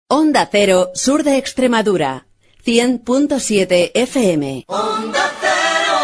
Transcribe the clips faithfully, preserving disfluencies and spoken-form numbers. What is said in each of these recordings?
Onda Cero, sur de Extremadura, cien punto siete F M. Onda Cero.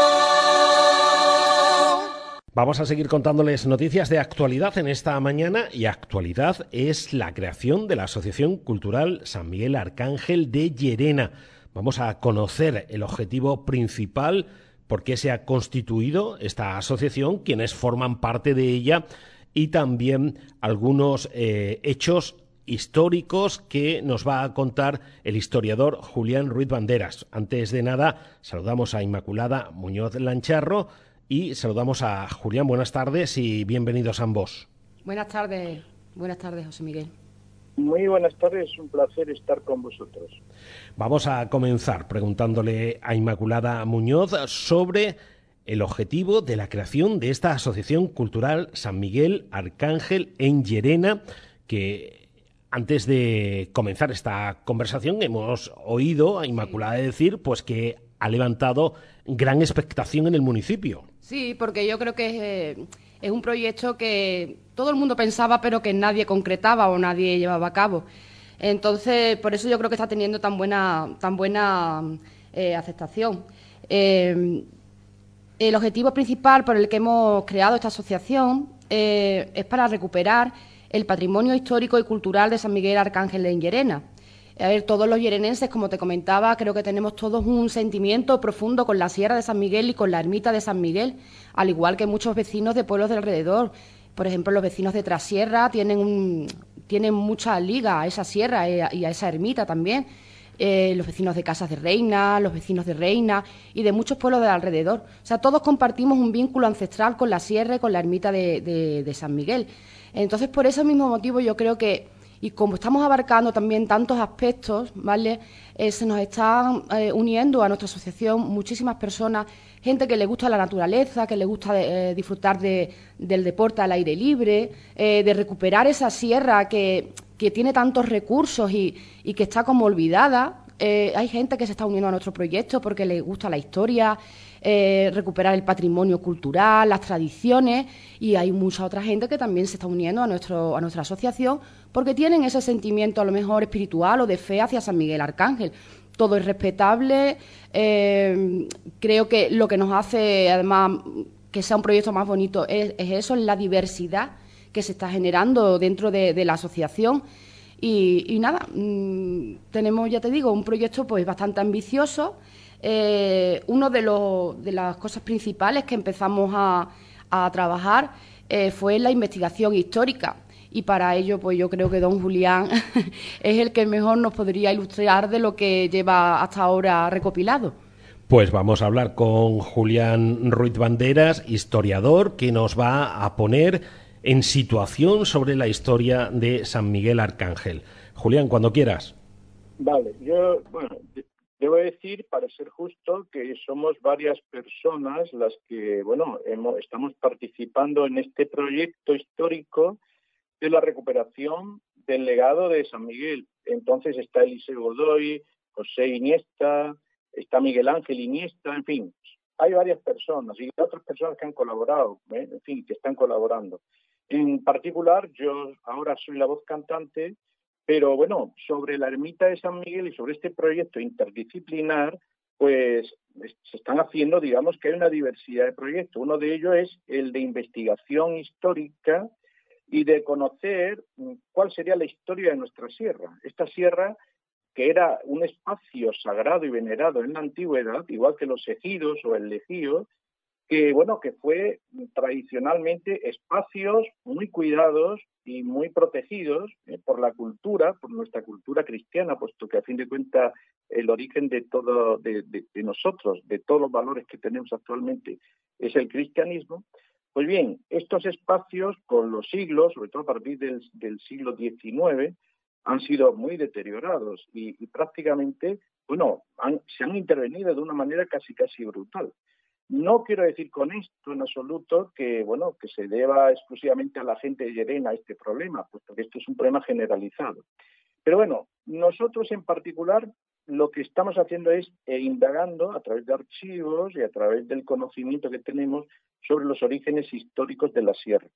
Vamos a seguir contándoles noticias de actualidad en esta mañana, y actualidad es la creación de la Asociación Cultural San Miguel Arcángel de Llerena. Vamos a conocer el objetivo principal, por qué se ha constituido esta asociación, quienes forman parte de ella y también algunos eh, hechos históricos que nos va a contar el historiador Julián Ruiz Banderas. Antes de nada, saludamos a Inmaculada Muñoz Lancharro y saludamos a Julián. Buenas tardes y bienvenidos ambos. Buenas tardes, buenas tardes, José Miguel. Muy buenas tardes, es un placer estar con vosotros. Vamos a comenzar preguntándole a Inmaculada Muñoz sobre el objetivo de la creación de esta Asociación Cultural San Miguel Arcángel en Llerena, que antes de comenzar esta conversación hemos oído a Inmaculada decir pues que ha levantado gran expectación en el municipio. Sí, porque yo creo que es, es un proyecto que todo el mundo pensaba pero que nadie concretaba o nadie llevaba a cabo. Entonces, por eso yo creo que está teniendo tan buena, tan buena eh, aceptación. Eh, el objetivo principal por el que hemos creado esta asociación eh, es para recuperar el patrimonio histórico y cultural de San Miguel Arcángel en Llerena. A ver, todos los llerenenses, como te comentaba, creo que tenemos todos un sentimiento profundo con la Sierra de San Miguel y con la ermita de San Miguel, al igual que muchos vecinos de pueblos de alrededor. Por ejemplo, los vecinos de Trasierra tienen, un, tienen mucha liga a esa sierra y a esa ermita también. Eh, los vecinos de Casas de Reina, los vecinos de Reina y de muchos pueblos de alrededor. O sea, todos compartimos un vínculo ancestral con la sierra y con la ermita de, de, de San Miguel. Entonces, por ese mismo motivo, yo creo que, y como estamos abarcando también tantos aspectos, ¿vale? Eh, se nos están eh, uniendo a nuestra asociación muchísimas personas, gente que le gusta la naturaleza, que le gusta eh, disfrutar de, del deporte al aire libre, eh, de recuperar esa sierra que, que tiene tantos recursos y, y que está como olvidada. Eh, hay gente que se está uniendo a nuestro proyecto porque le gusta la historia, eh, recuperar el patrimonio cultural, las tradiciones, y hay mucha otra gente que también se está uniendo a, nuestro, a nuestra asociación porque tienen ese sentimiento a lo mejor espiritual o de fe hacia San Miguel Arcángel. Todo es respetable. Eh, creo que lo que nos hace, además, que sea un proyecto más bonito es, es eso, es la diversidad que se está generando dentro de, de la asociación. Y, y nada, mmm, tenemos, ya te digo, un proyecto pues bastante ambicioso. Eh, uno de, los, de las cosas principales que empezamos a, a trabajar eh, fue la investigación histórica. Y para ello, pues yo creo que don Julián es el que mejor nos podría ilustrar de lo que lleva hasta ahora recopilado. Pues vamos a hablar con Julián Ruiz Banderas, historiador, que nos va a poner en situación sobre la historia de San Miguel Arcángel. Julián, cuando quieras. Vale, yo, bueno, debo decir, para ser justo, que somos varias personas las que, bueno, hemos, estamos participando en este proyecto histórico de la recuperación del legado de San Miguel. Entonces está Eliseo Godoy, José Iniesta, está Miguel Ángel Iniesta, en fin, hay varias personas y otras personas que han colaborado, ¿eh? en fin, que están colaborando. En particular, yo ahora soy la voz cantante, pero bueno, sobre la ermita de San Miguel y sobre este proyecto interdisciplinar, pues se están haciendo, digamos que hay una diversidad de proyectos. Uno de ellos es el de investigación histórica y de conocer cuál sería la historia de nuestra sierra. Esta sierra, que era un espacio sagrado y venerado en la antigüedad, igual que los ejidos o el ejido, que bueno, que fue tradicionalmente espacios muy cuidados y muy protegidos eh, por la cultura, por nuestra cultura cristiana, puesto que a fin de cuentas el origen de todo, de, de, de nosotros, de todos los valores que tenemos actualmente, es el cristianismo. Pues bien, estos espacios con los siglos, sobre todo a partir del, del siglo diecinueve, han sido muy deteriorados y, y prácticamente, bueno, han, se han intervenido de una manera casi casi brutal. No quiero decir con esto en absoluto que, bueno, que se deba exclusivamente a la gente de Llerena este problema, puesto que esto es un problema generalizado. Pero bueno, nosotros en particular lo que estamos haciendo es eh, indagando a través de archivos y a través del conocimiento que tenemos sobre los orígenes históricos de la sierra.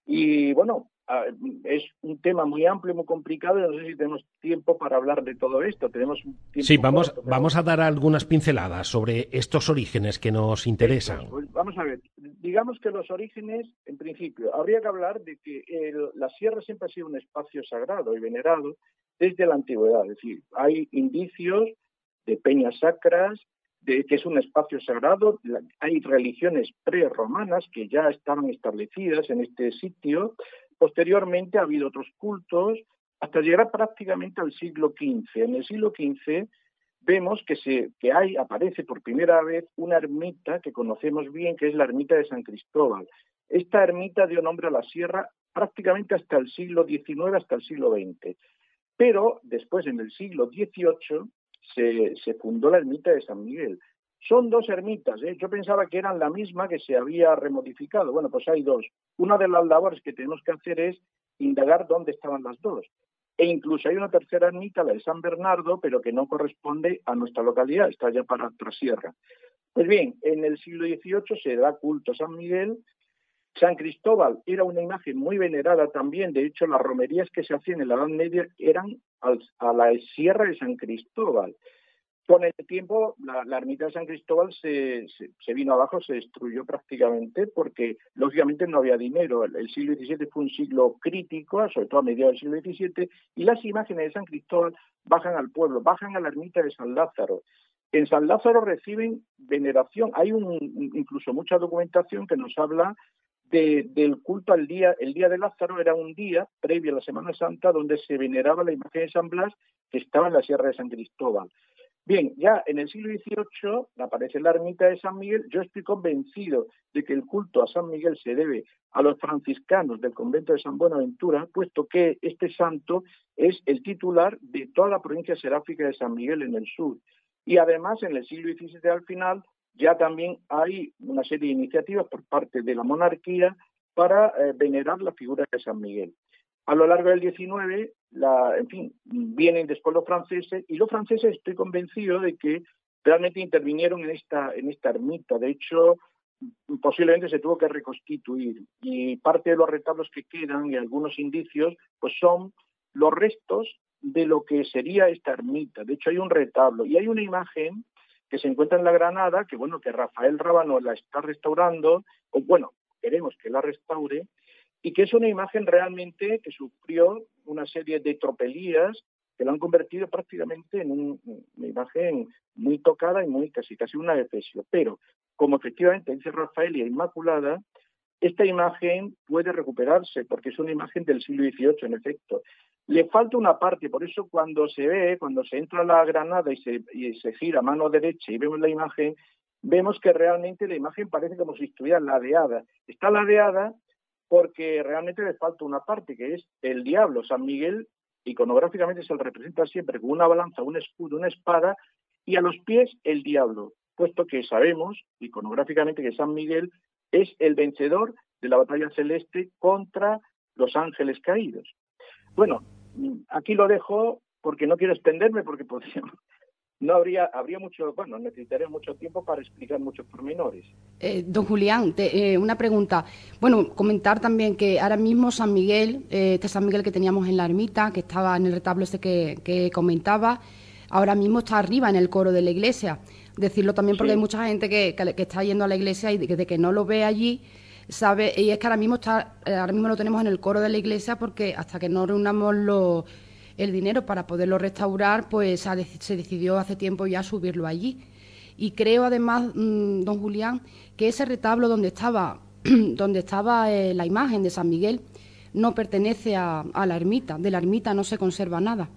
Y bueno, es un tema muy amplio, muy complicado, y no sé si tenemos tiempo para hablar de todo esto. Tenemos un tiempo Sí, vamos, corto, pero... vamos a dar algunas pinceladas sobre estos orígenes que nos interesan. Pues vamos a ver, digamos que los orígenes, en principio, habría que hablar de que el, la sierra siempre ha sido un espacio sagrado y venerado desde la antigüedad. Es decir, hay indicios de peñas sacras, de que es un espacio sagrado. Hay religiones prerromanas que ya estaban establecidas en este sitio. Posteriormente ha habido otros cultos hasta llegar prácticamente al siglo quince. En el siglo quince vemos que, se, que hay, aparece por primera vez una ermita que conocemos bien, que es la ermita de San Cristóbal. Esta ermita dio nombre a la sierra prácticamente hasta el siglo diecinueve, hasta el siglo veinte. Pero después, en el siglo dieciocho, se, se fundó la ermita de San Miguel. Son dos ermitas, ¿eh? Yo pensaba que eran la misma, que se había remodificado. Bueno, pues hay dos. Una de las labores que tenemos que hacer es indagar dónde estaban las dos. E incluso hay una tercera ermita, la de San Bernardo, pero que no corresponde a nuestra localidad, está ya para Trasierra. Pues bien, en el siglo dieciocho se da culto a San Miguel. San Cristóbal era una imagen muy venerada también. De hecho, las romerías que se hacían en la Edad Media eran al, a la sierra de San Cristóbal. Con el tiempo, la, la ermita de San Cristóbal se, se, se vino abajo, se destruyó prácticamente porque, lógicamente, no había dinero. El, el siglo diecisiete fue un siglo crítico, sobre todo a mediados del siglo diecisiete, y las imágenes de San Cristóbal bajan al pueblo, bajan a la ermita de San Lázaro. En San Lázaro reciben veneración. Hay un, incluso mucha documentación que nos habla de, del culto al día. El día de Lázaro era un día previo a la Semana Santa donde se veneraba la imagen de San Blas, que estaba en la sierra de San Cristóbal. Bien, ya en el siglo dieciocho aparece la ermita de San Miguel. Yo estoy convencido de que el culto a San Miguel se debe a los franciscanos del convento de San Buenaventura, puesto que este santo es el titular de toda la provincia seráfica de San Miguel en el sur. Y además, en el siglo diecisiete al final, ya también hay una serie de iniciativas por parte de la monarquía para eh, venerar la figura de San Miguel. A lo largo del diecinueve, la, en fin, vienen después los franceses, y los franceses estoy convencido de que realmente intervinieron en esta, en esta ermita. De hecho, posiblemente se tuvo que reconstituir, y parte de los retablos que quedan y algunos indicios, pues son los restos de lo que sería esta ermita. De hecho, hay un retablo y hay una imagen que se encuentra en la Granada, que bueno, que Rafael Rábano la está restaurando, o bueno, queremos que la restaure, y que es una imagen realmente que sufrió una serie de tropelías que lo han convertido prácticamente en un, una imagen muy tocada y muy casi casi una efesio. Pero, como efectivamente dice Rafael y Inmaculada, esta imagen puede recuperarse porque es una imagen del siglo dieciocho, en efecto. Le falta una parte, por eso cuando se ve, cuando se entra a la Granada y se, y se gira a mano derecha y vemos la imagen, vemos que realmente la imagen parece como si estuviera ladeada. Está ladeada porque realmente le falta una parte, que es el diablo. San Miguel, iconográficamente, se le representa siempre con una balanza, un escudo, una espada, y a los pies el diablo, puesto que sabemos, iconográficamente, que San Miguel es el vencedor de la batalla celeste contra los ángeles caídos. Bueno, aquí lo dejo porque no quiero extenderme, porque podríamos... No habría, habría mucho, bueno, necesitaría mucho tiempo para explicar muchos pormenores. Eh, don Julián, te, eh, una pregunta. Bueno, comentar también que ahora mismo San Miguel, eh, este San Miguel que teníamos en la ermita, que estaba en el retablo este que, que comentaba, ahora mismo está arriba en el coro de la iglesia. Decirlo también porque sí. Hay mucha gente que, que, que está yendo a la iglesia y de, de que no lo ve allí, sabe, y es que ahora mismo está, ahora mismo lo tenemos en el coro de la iglesia porque hasta que no reunamos los el dinero para poderlo restaurar, pues se decidió hace tiempo ya subirlo allí. Y creo además, mmm, don Julián, que ese retablo donde estaba, donde estaba eh, la imagen de San Miguel no pertenece a, a la ermita. De la ermita no se conserva nada.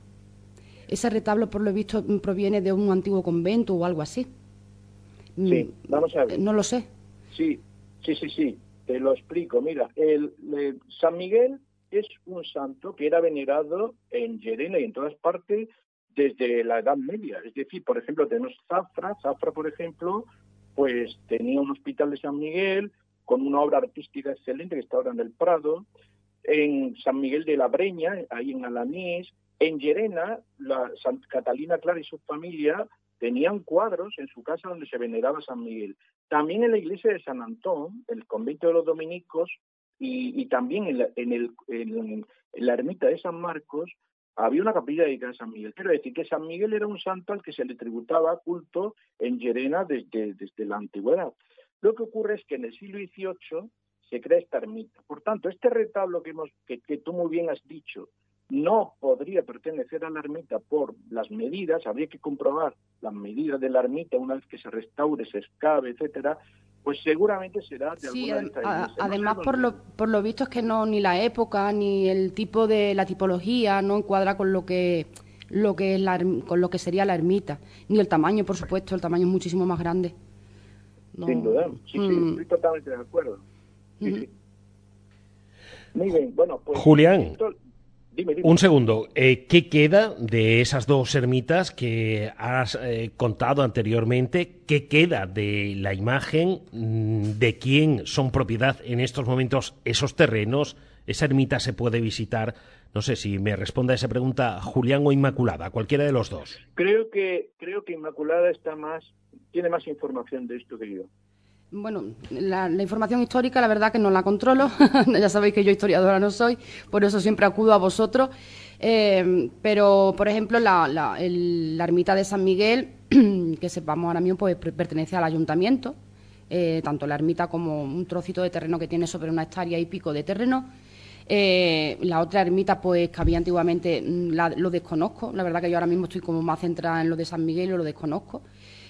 Ese retablo, por lo visto, proviene de un antiguo convento o algo así. Sí, vamos a ver. No lo sé. Sí, sí, sí, sí. Te lo explico. Mira, el, el San Miguel es un santo que era venerado en Llerena y en todas partes desde la Edad Media. Es decir, por ejemplo, tenemos Zafra. Zafra, por ejemplo, pues tenía un hospital de San Miguel con una obra artística excelente que está ahora en el Prado. En San Miguel de la Breña, ahí en Alanís. En Llerena, la Santa Catalina Clara y su familia tenían cuadros en su casa donde se veneraba a San Miguel. También en la iglesia de San Antón, el convento de los dominicos, y, y también en la, en, el, en, en la ermita de San Marcos había una capilla dedicada a San Miguel. Quiero decir que San Miguel era un santo al que se le tributaba culto en Llerena desde, desde la antigüedad. Lo que ocurre es que en el siglo dieciocho se crea esta ermita. Por tanto, este retablo que, hemos, que, que tú muy bien has dicho no podría pertenecer a la ermita por las medidas, habría que comprobar las medidas de la ermita una vez que se restaure, se excave, etcétera, pues seguramente será de Sí, alguna de estas iglesias. además no sé por lo, por lo visto es que no ni la época ni el tipo de la tipología no encuadra con lo que lo que es la, con lo que sería la ermita, ni el tamaño, por supuesto, el tamaño es muchísimo más grande. No. Sin duda, sí, sí, Mm. estoy totalmente de acuerdo. Sí, Mm. sí. Muy bien, bueno, pues... Julián, esto... dime, dime. un segundo, eh, ¿qué queda de esas dos ermitas que has eh, contado anteriormente? ¿Qué queda de la imagen? ¿De quién son propiedad en estos momentos esos terrenos? ¿Esa ermita se puede visitar? No sé si me responde a esa pregunta Julián o Inmaculada, cualquiera de los dos. Creo que, creo que Inmaculada está más, tiene más información de esto que yo. Bueno, la, la información histórica, la verdad que no la controlo. Ya sabéis que yo historiadora no soy, por eso siempre acudo a vosotros. Eh, pero, por ejemplo, la, la, el, la ermita de San Miguel, que sepamos ahora mismo, pues pertenece al ayuntamiento. Eh, tanto la ermita como un trocito de terreno que tiene sobre una hectárea y pico de terreno. Eh, la otra ermita, pues, que había antiguamente, la, lo desconozco. La verdad que yo ahora mismo estoy como más centrada en lo de San Miguel y lo desconozco.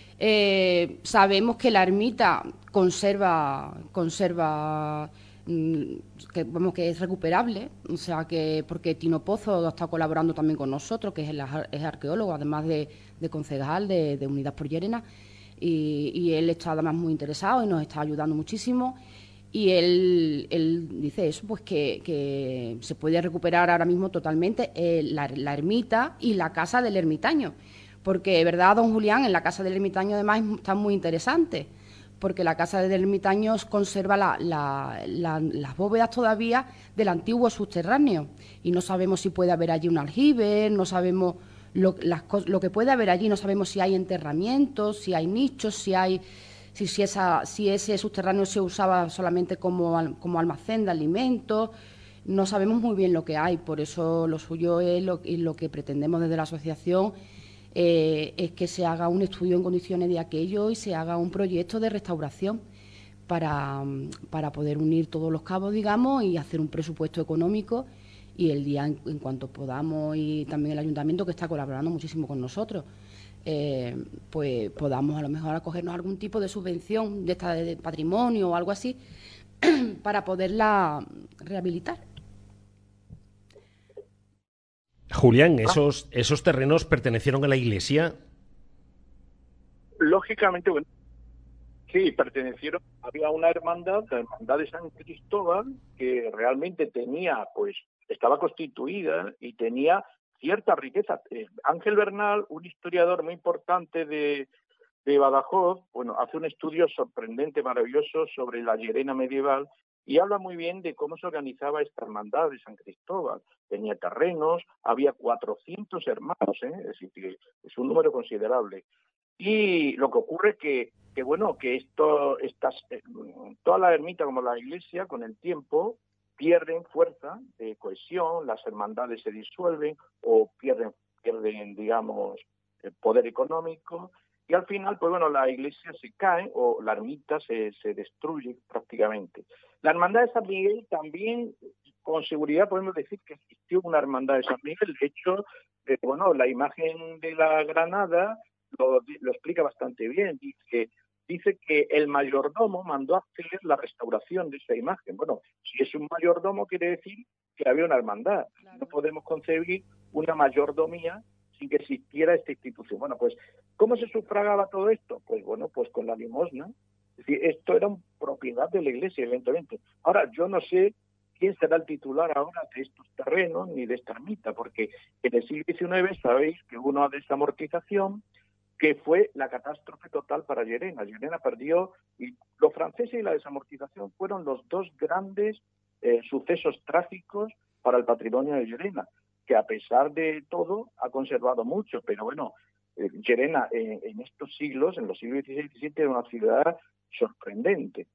Eh, sabemos que la ermita conserva, conserva que, vamos, que es recuperable, o sea que porque Tino Pozo está colaborando también con nosotros, que es, el, es arqueólogo, además de, de concejal de, de Unidas por Llerena, y, y él está además muy interesado y nos está ayudando muchísimo. Y él, él dice eso, pues que, que se puede recuperar ahora mismo totalmente eh, la, la ermita y la casa del ermitaño. Porque, ¿verdad, don Julián? En la casa del ermitaño, además, está muy interesante, porque la casa del ermitaño conserva la, la, la, las bóvedas todavía del antiguo subterráneo. Y no sabemos si puede haber allí un aljibe, no sabemos lo, las, lo que puede haber allí, no sabemos si hay enterramientos, si hay nichos, si hay... Si, si, esa, si ese subterráneo se usaba solamente como, como almacén de alimentos, no sabemos muy bien lo que hay. Por eso lo suyo es lo, y lo que pretendemos desde la asociación eh, es que se haga un estudio en condiciones de aquello y se haga un proyecto de restauración para, para poder unir todos los cabos, digamos, y hacer un presupuesto económico y el día en, en cuanto podamos, y también el ayuntamiento que está colaborando muchísimo con nosotros, Eh, pues podamos a lo mejor acogernos a algún tipo de subvención de esta de patrimonio o algo así para poderla rehabilitar. Julián, ¿esos, esos terrenos pertenecieron a la Iglesia? Lógicamente, bueno, sí, pertenecieron, había una hermandad, la hermandad de San Cristóbal, que realmente tenía, pues, estaba constituida y tenía cierta riqueza. Eh, Ángel Bernal, un historiador muy importante de, de Badajoz, bueno, hace un estudio sorprendente, maravilloso sobre la Llerena medieval y habla muy bien de cómo se organizaba esta hermandad de San Cristóbal. Tenía terrenos, había cuatrocientos hermanos, ¿eh? Es decir, que es un número considerable. Y lo que ocurre es que, que bueno, que esto, estas, eh, toda la ermita como la iglesia, con el tiempo, pierden fuerza de cohesión, las hermandades se disuelven o pierden, pierden digamos, el poder económico y al final, pues bueno, la iglesia se cae o la ermita se, se destruye prácticamente. La hermandad de San Miguel también, con seguridad podemos decir que existió una hermandad de San Miguel. De hecho, eh, bueno, la imagen de la Granada lo, lo explica bastante bien. Dice Dice que el mayordomo mandó hacer la restauración de esa imagen. Bueno, si es un mayordomo quiere decir que había una hermandad. Claro. No podemos concebir una mayordomía sin que existiera esta institución. Bueno, pues, ¿cómo se sufragaba todo esto? Pues bueno, pues con la limosna. Es decir, esto era propiedad de la iglesia, evidentemente. Ahora, yo no sé quién será el titular ahora de estos terrenos ni de esta ermita, porque en el siglo diecinueve sabéis que hubo una desamortización que fue la catástrofe total para Llerena. Llerena perdió, y los franceses y la desamortización fueron los dos grandes eh, sucesos trágicos para el patrimonio de Llerena, que a pesar de todo ha conservado mucho, pero bueno, eh, Llerena eh, en estos siglos, en los siglos dieciséis y diecisiete, era una ciudad sorprendente.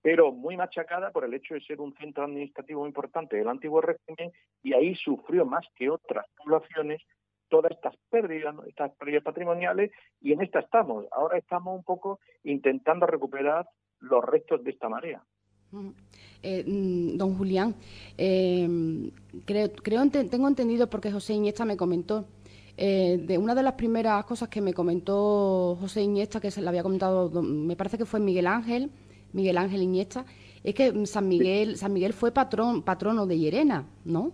pero muy machacada por el hecho de ser un centro administrativo muy importante del antiguo régimen, y ahí sufrió más que otras poblaciones todas estas pérdidas, ¿no? Estas pérdidas patrimoniales, y en esta estamos. Ahora estamos un poco intentando recuperar los restos de esta marea. Eh, don Julián, eh, creo, creo tengo entendido, porque José Iniesta me comentó, eh, de una de las primeras cosas que me comentó José Iniesta, que se le había comentado, me parece que fue Miguel Ángel, Miguel Ángel Iniesta, es que San Miguel, San Miguel fue patrón, patrono de Llerena, ¿no?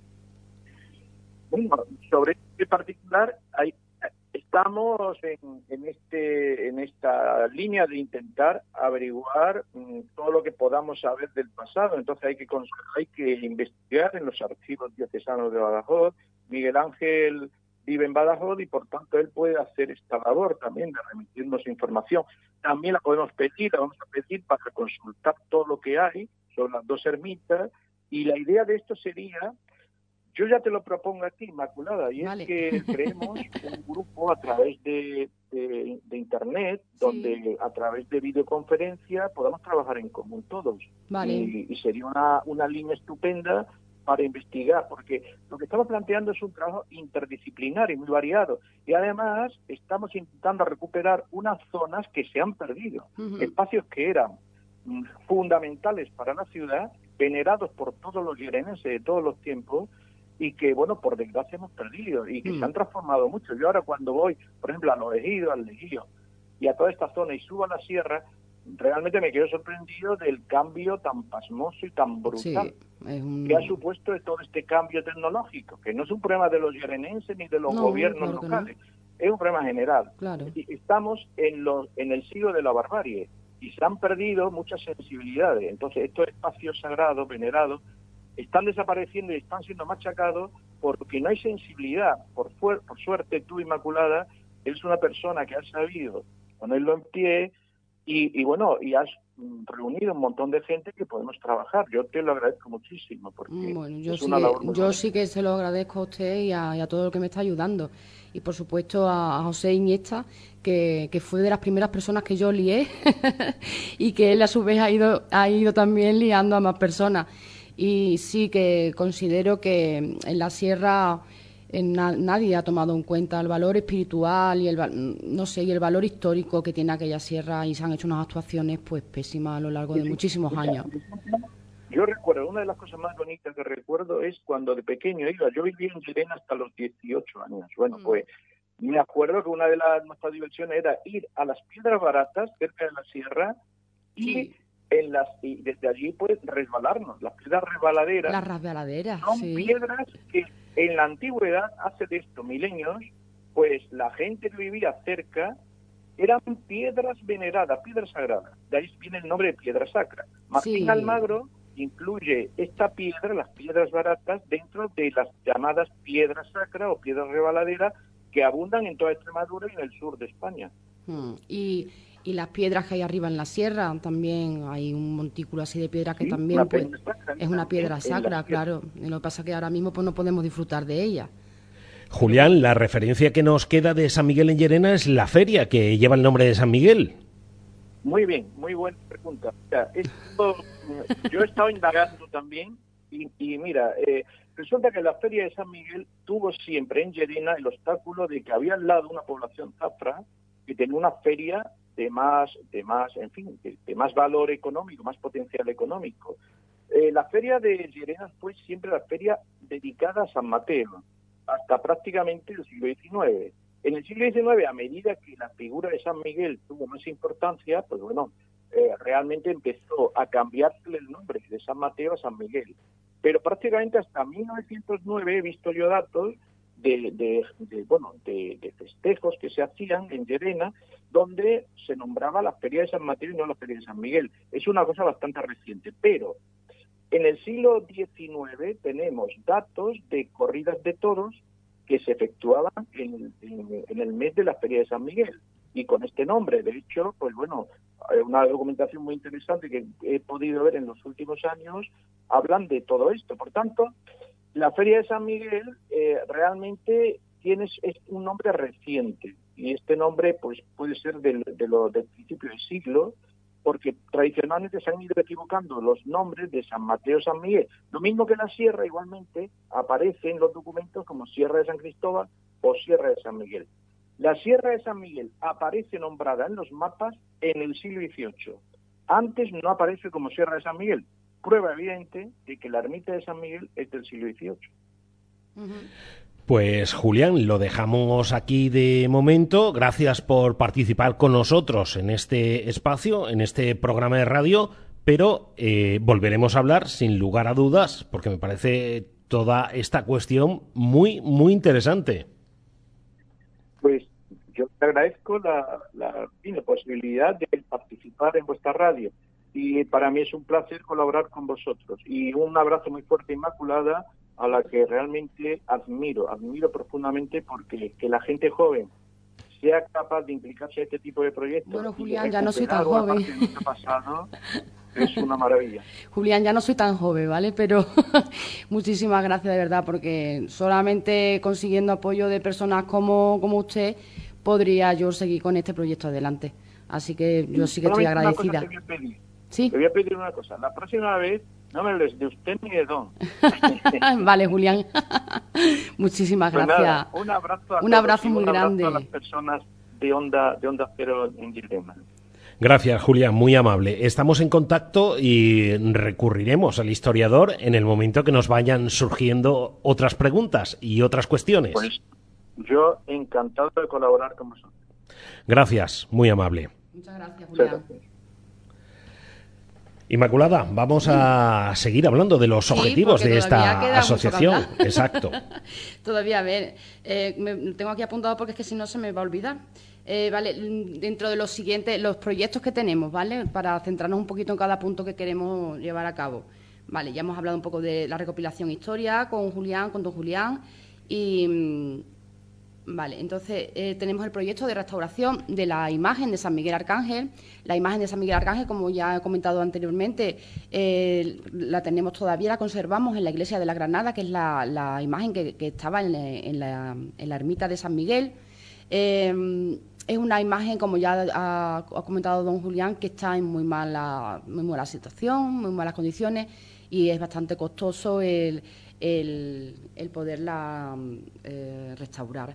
Bueno, sobre este particular, hay, estamos en, en, este, en esta línea de intentar averiguar mm, todo lo que podamos saber del pasado. Entonces hay que, hay que investigar en los archivos diocesanos de Badajoz. Miguel Ángel vive en Badajoz y, por tanto, él puede hacer esta labor también de remitirnos información. También la podemos pedir, la vamos a pedir para consultar todo lo que hay sobre las dos ermitas, y la idea de esto sería, yo ya te lo propongo a ti, Inmaculada, y vale. Es que creemos un grupo a través de, de, de Internet, sí. donde a través de videoconferencia podamos trabajar en común todos. Vale. Y, y sería una, una línea estupenda para investigar, porque lo que estamos planteando es un trabajo interdisciplinar y muy variado, y además estamos intentando recuperar unas zonas que se han perdido, uh-huh. espacios que eran mm, fundamentales para la ciudad, venerados por todos los llerenenses de todos los tiempos, y que, bueno, por desgracia hemos perdido, y que uh-huh. se han transformado mucho. Yo ahora cuando voy, por ejemplo, a Los Ejidos, al Leguío, y a toda esta zona, y subo a la sierra, realmente me quedo sorprendido del cambio tan pasmoso y tan brutal sí, es un... que ha supuesto todo este cambio tecnológico, que no es un problema de los yerenenses ni de los no, gobiernos claro locales, no. Es un problema general. Claro. Estamos en, los, en el siglo de la barbarie y se han perdido muchas sensibilidades. Entonces estos espacios sagrados, venerados, están desapareciendo y están siendo machacados porque no hay sensibilidad. Por, fu- por suerte, tú, Inmaculada, eres una persona que has sabido ponerlo en pie. Y, y bueno, y has reunido un montón de gente que podemos trabajar. Yo te lo agradezco muchísimo, porque bueno, yo es sí una que, labor muy yo bonita. sí que se lo agradezco a usted y a, y a todo lo que me está ayudando. Y por supuesto a, a José Iniesta, que, que fue de las primeras personas que yo lié y que él a su vez ha ido, ha ido también liando a más personas. Y sí que considero que en la sierra Na, nadie ha tomado en cuenta el valor espiritual y el no sé y el valor histórico que tiene aquella sierra, y se han hecho unas actuaciones pues pésimas a lo largo de muchísimos años. Yo recuerdo, una de las cosas más bonitas que recuerdo es cuando de pequeño iba, yo viví en Llerena hasta los dieciocho años. Bueno, mm. pues me acuerdo que una de las nuestras diversiones era ir a las Piedras Baratas, cerca de la sierra, y sí. en las y desde allí pues resbalarnos. Las piedras resbaladeras. Las resbaladeras, son sí. piedras que en la antigüedad, hace de esto milenios, pues la gente que vivía cerca eran piedras veneradas, piedras sagradas. De ahí viene el nombre de piedra sacra. Martín sí. Almagro incluye esta piedra, las piedras baratas, dentro de las llamadas piedras sacras o piedras resbaladeras que abundan en toda Extremadura y en el sur de España. Hmm. Y, y las piedras que hay arriba en la sierra, también hay un montículo así de piedras que sí, también pues, sacra, es una piedra sacra, claro. Y lo que pasa es que ahora mismo pues no podemos disfrutar de ella. Julián, la referencia que nos queda de San Miguel en Llerena es la feria, que lleva el nombre de San Miguel. Muy bien, muy buena pregunta. O sea, esto, yo he estado indagando también y, y mira, eh, resulta que la feria de San Miguel tuvo siempre en Llerena el obstáculo de que había al lado una población zafra que tenía una feria de más, de más, en fin, de, de más valor económico, más potencial económico. Eh, la feria de Llerena fue siempre la feria dedicada a San Mateo, hasta prácticamente el siglo diecinueve. En el siglo diecinueve, a medida que la figura de San Miguel tuvo más importancia, pues bueno, eh, realmente empezó a cambiarse el nombre de San Mateo a San Miguel. Pero prácticamente hasta mil novecientos nueve he visto yo datos de, de, de bueno, de, de festejos que se hacían en Llerena, donde se nombraba la feria de San Mateo y no la feria de San Miguel. Es una cosa bastante reciente, pero en el siglo diecinueve tenemos datos de corridas de toros que se efectuaban en, en, en el mes de la Feria de San Miguel, y con este nombre. De hecho, pues bueno, una documentación muy interesante que he podido ver en los últimos años hablan de todo esto. Por tanto, la Feria de San Miguel eh, realmente tiene es un nombre reciente, y este nombre pues puede ser del, de lo, del principio del siglo, porque tradicionalmente se han ido equivocando los nombres de San Mateo y San Miguel. Lo mismo que la sierra, igualmente, aparece en los documentos como Sierra de San Cristóbal o Sierra de San Miguel. La Sierra de San Miguel aparece nombrada en los mapas en el siglo dieciocho. Antes no aparece como Sierra de San Miguel. Prueba evidente de que la ermita de San Miguel es del siglo dieciocho. Uh-huh. Pues Julián, lo dejamos aquí de momento. Gracias por participar con nosotros en este espacio, en este programa de radio, pero eh, volveremos a hablar sin lugar a dudas, porque me parece toda esta cuestión muy, muy interesante. Pues yo te agradezco la, la, la posibilidad de participar en vuestra radio y para mí es un placer colaborar con vosotros. Y un abrazo muy fuerte, Inmaculada, a la que realmente admiro, admiro profundamente, porque que la gente joven sea capaz de implicarse en este tipo de proyectos. Bueno, Julián, ya no soy tan joven. Pasado, es una maravilla. Julián, ya no soy tan joven, ¿vale? Pero muchísimas gracias de verdad, porque solamente consiguiendo apoyo de personas como, como usted podría yo seguir con este proyecto adelante. Así que yo sí que estoy agradecida. Te voy a pedir. ¿Sí? Te voy a pedir una cosa. La próxima vez no me hables de usted ni de don. Vale, Julián. Muchísimas pues gracias. Nada, un abrazo a un abrazo muy un abrazo grande a las personas de Onda, de Onda Cero en Llerena. Gracias, Julián, muy amable. Estamos en contacto y recurriremos al historiador en el momento que nos vayan surgiendo otras preguntas y otras cuestiones. Pues yo encantado de colaborar con vosotros. Gracias, muy amable. Muchas gracias, Julián. Sí. Inmaculada, vamos a seguir hablando de los objetivos sí, de esta asociación. Exacto. Todavía, a ver, eh, me tengo aquí apuntado porque es que si no se me va a olvidar. Eh, vale, dentro de los siguientes, los proyectos que tenemos, ¿vale? Para centrarnos un poquito en cada punto que queremos llevar a cabo. Vale, ya hemos hablado un poco de la recopilación historia con Julián, con don Julián y... Vale, entonces eh, tenemos el proyecto de restauración de la imagen de San Miguel Arcángel. La imagen de San Miguel Arcángel, como ya he comentado anteriormente, eh, la tenemos todavía, la conservamos en la iglesia de la Granada, que es la, la imagen que, que estaba en, en, la, en la ermita de San Miguel. Eh, es una imagen, como ya ha, ha comentado don Julián, que está en muy mala, muy mala situación, muy malas condiciones y es bastante costoso el... El, el poderla eh, restaurar.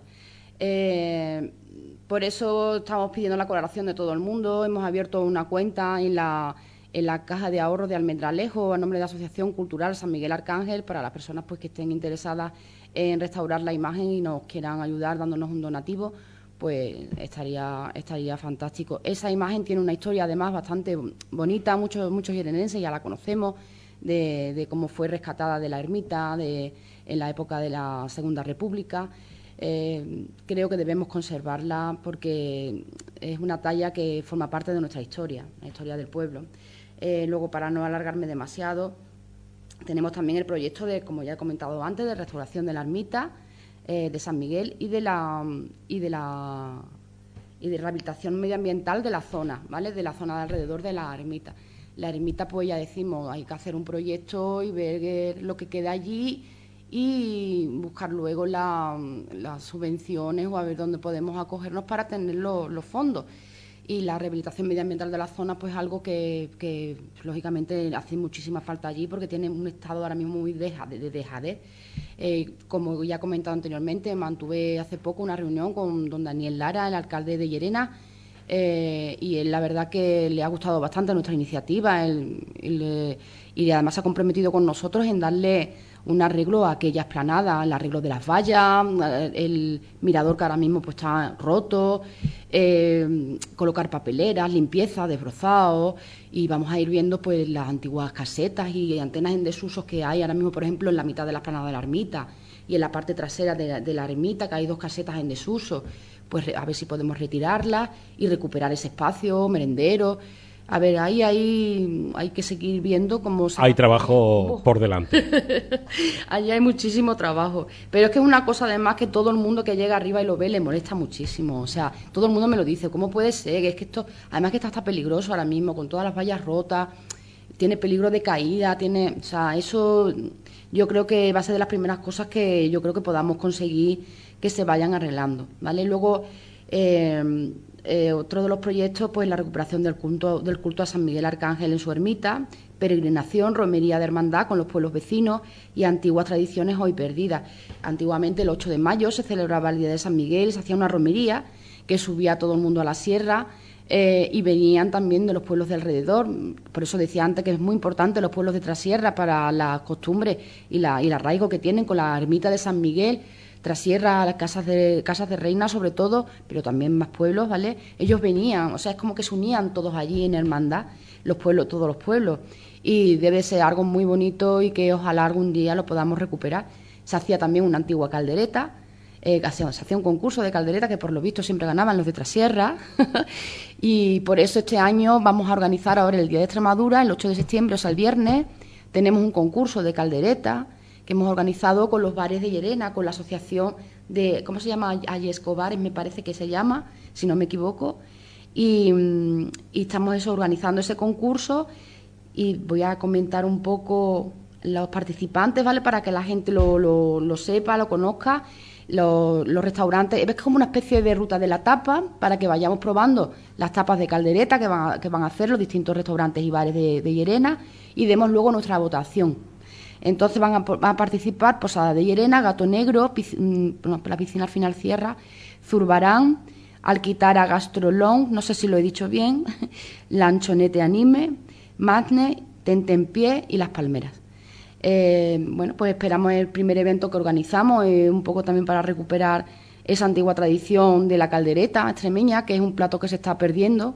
Eh, por eso estamos pidiendo la colaboración de todo el mundo. Hemos abierto una cuenta en la, en la Caja de Ahorros de Almendralejo a nombre de la Asociación Cultural San Miguel Arcángel para las personas pues, que estén interesadas en restaurar la imagen y nos quieran ayudar dándonos un donativo, pues estaría, estaría fantástico. Esa imagen tiene una historia además bastante bonita, muchos, muchos yerenenses ya la conocemos, De, de cómo fue rescatada de la ermita de, en la época de la Segunda República. Eh, creo que debemos conservarla porque es una talla que forma parte de nuestra historia, la historia del pueblo. Eh, luego, para no alargarme demasiado, tenemos también el proyecto de, como ya he comentado antes, de restauración de la ermita eh, de San Miguel y de la y de la y de rehabilitación medioambiental de la zona, ¿vale? De la zona de alrededor de la ermita. La ermita, pues ya decimos, hay que hacer un proyecto y ver lo que queda allí y buscar luego la, las subvenciones o a ver dónde podemos acogernos para tener lo, los fondos. Y la rehabilitación medioambiental de la zona, pues algo que, que lógicamente hace muchísima falta allí porque tiene un estado ahora mismo muy de, de dejadez. Eh, como ya he comentado anteriormente, mantuve hace poco una reunión con don Daniel Lara, el alcalde de Llerena, Eh, y él la verdad que le ha gustado bastante nuestra iniciativa él, él, y además se ha comprometido con nosotros en darle un arreglo a aquella explanada, el arreglo de las vallas, el mirador que ahora mismo pues está roto, eh, colocar papeleras, limpieza, desbrozado y vamos a ir viendo pues las antiguas casetas y antenas en desusos que hay ahora mismo, por ejemplo, en la mitad de la explanada de la ermita y en la parte trasera de la, de la ermita, que hay dos casetas en desuso. Pues a ver si podemos retirarlas y recuperar ese espacio, merendero. A ver, ahí, ahí hay que seguir viendo cómo... Se... Hay trabajo oh. por delante. Allí hay muchísimo trabajo. Pero es que es una cosa además que todo el mundo que llega arriba y lo ve le molesta muchísimo. O sea, todo el mundo me lo dice. ¿Cómo puede ser? Es que esto, además que está hasta peligroso ahora mismo, con todas las vallas rotas, tiene peligro de caída, tiene... O sea, eso yo creo que va a ser de las primeras cosas que yo creo que podamos conseguir que se vayan arreglando, ¿vale? Luego, eh, eh, otro de los proyectos, pues la recuperación del culto, del culto a San Miguel Arcángel en su ermita, peregrinación, romería de hermandad con los pueblos vecinos y antiguas tradiciones hoy perdidas. Antiguamente, el ocho de mayo, se celebraba el Día de San Miguel, se hacía una romería que subía a todo el mundo a la sierra, eh, y venían también de los pueblos de alrededor. Por eso decía antes que es muy importante los pueblos de Trasierra para las costumbres y, la, y el arraigo que tienen con la ermita de San Miguel. Trasierra, las casas de casas de reina sobre todo, pero también más pueblos, ¿vale? Ellos venían, o sea, es como que se unían todos allí en hermandad, los pueblos, todos los pueblos, y debe ser algo muy bonito y que ojalá algún día lo podamos recuperar. Se hacía también una antigua caldereta, eh, se hacía un concurso de caldereta que por lo visto siempre ganaban los de Trasierra y por eso este año vamos a organizar ahora el Día de Extremadura, el ocho de septiembre, o sea, el viernes, tenemos un concurso de caldereta que hemos organizado con los bares de Llerena, con la asociación de, ¿cómo se llama? Ayesco Bares, me parece que se llama, si no me equivoco, y, y estamos eso, organizando ese concurso y voy a comentar un poco los participantes, ¿vale? Para que la gente lo, lo, lo sepa, lo conozca, los, los restaurantes, es como una especie de ruta de la tapa para que vayamos probando las tapas de caldereta que van a, que van a hacer los distintos restaurantes y bares de, de Llerena y demos luego nuestra votación. Entonces van a, van a participar Posada de Llerena, Gato Negro, piscina, la piscina al final cierra, Zurbarán, Alquitara Gastrolón, no sé si lo he dicho bien, Lanchonete Anime, Magne, Tentempié y Las Palmeras. Eh, bueno, pues esperamos el primer evento que organizamos, eh, un poco también para recuperar esa antigua tradición de la caldereta extremeña, que es un plato que se está perdiendo.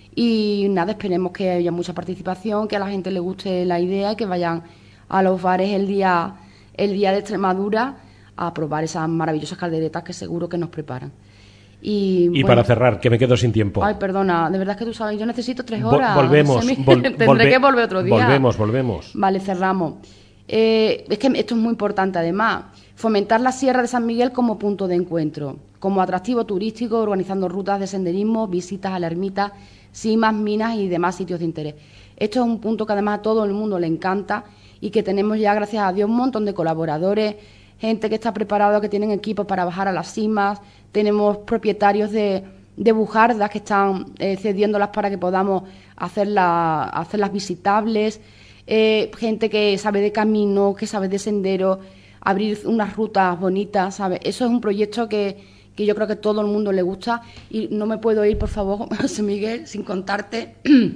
Y nada, esperemos que haya mucha participación, que a la gente le guste la idea y que vayan a los bares el día, el día de Extremadura a probar esas maravillosas calderetas que seguro que nos preparan. Y, y bueno, para cerrar, que me quedo sin tiempo. Ay, perdona, de verdad es que tú sabes, yo necesito tres horas. Vol volvemos. Me... Vol Tendré volve que volver otro día. Volvemos, volvemos. Vale, cerramos. Eh, es que esto es muy importante, además. Fomentar la Sierra de San Miguel como punto de encuentro, como atractivo turístico, organizando rutas de senderismo, visitas a la ermita, cimas, minas y demás sitios de interés. Esto es un punto que además a todo el mundo le encanta y que tenemos ya, gracias a Dios, un montón de colaboradores, gente que está preparada, que tienen equipos para bajar a las cimas, tenemos propietarios de, de bujardas que están eh, cediéndolas para que podamos hacerla, hacerlas visitables, eh, gente que sabe de camino, que sabe de sendero, abrir unas rutas bonitas, ¿sabes? Eso es un proyecto que, que yo creo que a todo el mundo le gusta y no me puedo ir, por favor, José Miguel, sin contarte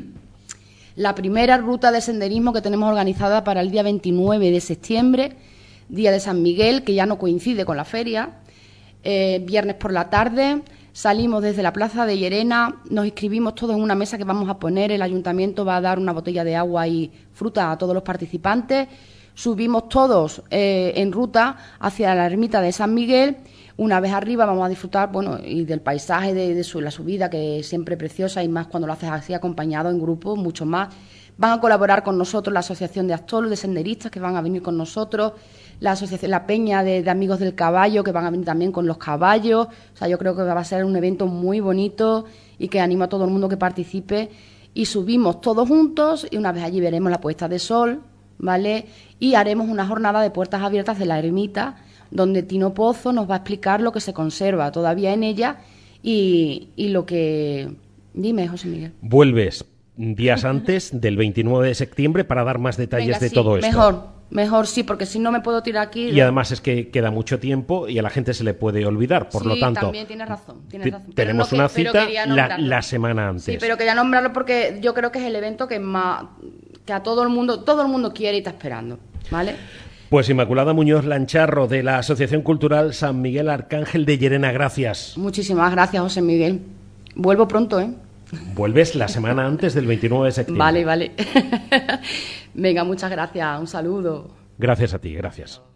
la primera ruta de senderismo que tenemos organizada para el día veintinueve de septiembre, Día de San Miguel, que ya no coincide con la feria. Eh, viernes por la tarde salimos desde la plaza de Llerena, nos inscribimos todos en una mesa que vamos a poner, el ayuntamiento va a dar una botella de agua y fruta a todos los participantes, subimos todos eh, en ruta hacia la ermita de San Miguel. Una vez arriba vamos a disfrutar, bueno, y del paisaje de, de su, la subida, que es siempre preciosa, y más cuando lo haces así acompañado en grupo, mucho más. Van a colaborar con nosotros la Asociación de Actores, de senderistas, que van a venir con nosotros, la asociación, la Peña de, de Amigos del Caballo, que van a venir también con los caballos. O sea, yo creo que va a ser un evento muy bonito y que animo a todo el mundo que participe. Y subimos todos juntos y una vez allí veremos la puesta de sol, ¿vale? Y haremos una jornada de puertas abiertas de la ermita, donde Tino Pozo nos va a explicar lo que se conserva todavía en ella y, y lo que... Dime, José Miguel. Vuelves días antes del veintinueve de septiembre para dar más detalles Venga, de sí, todo esto. Mejor, mejor sí, porque si no me puedo tirar aquí... Y además es que queda mucho tiempo y a la gente se le puede olvidar, por sí, lo tanto... también tienes razón, tienes razón. Pero tenemos no una que, cita la, la semana antes. Sí, pero quería nombrarlo porque yo creo que es el evento que más... que a todo el mundo, todo el mundo quiere y está esperando, ¿vale? Pues Inmaculada Muñoz Lancharro, de la Asociación Cultural San Miguel Arcángel de Llerena, gracias. Muchísimas gracias, José Miguel. Vuelvo pronto, ¿eh? Vuelves la semana antes del veintinueve de septiembre. Vale, vale. Venga, muchas gracias. Un saludo. Gracias a ti, gracias.